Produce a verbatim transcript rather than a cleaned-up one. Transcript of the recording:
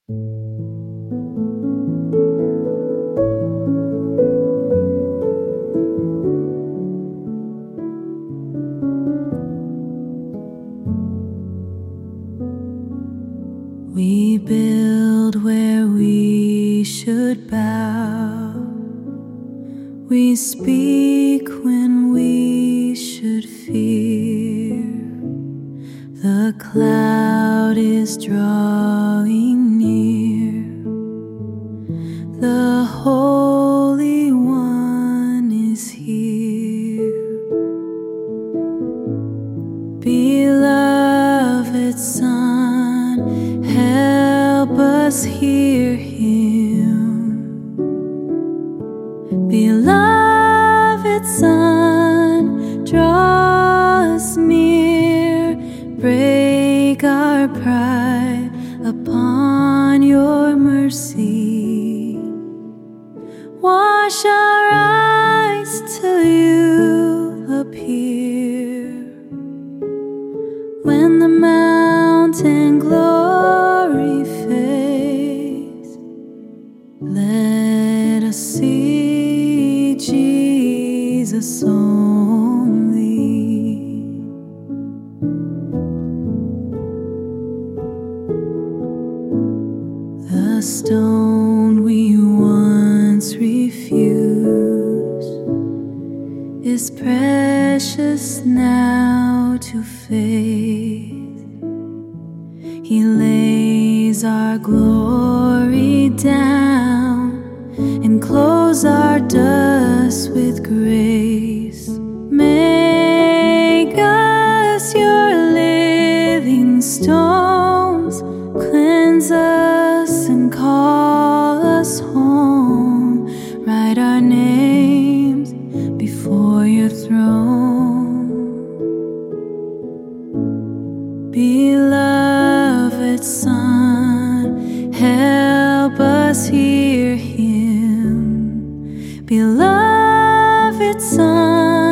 We build where we should bow. We speak when we should fear. The cloud is drawing near. The Holy One is here. Beloved Son, help us hear Him. Beloved Son, draw us near. Break our pride upon your mercy. Wash our eyes till you appear. When the mountain glory fades, let us see Jesus only. The stone we once refused is precious now to faith. He lays our glory down and clothes our dust with grace. Make us your living stones, cleanse us and call us home. Write our names before your throne. Beloved Son, help us hear Him. Beloved Son,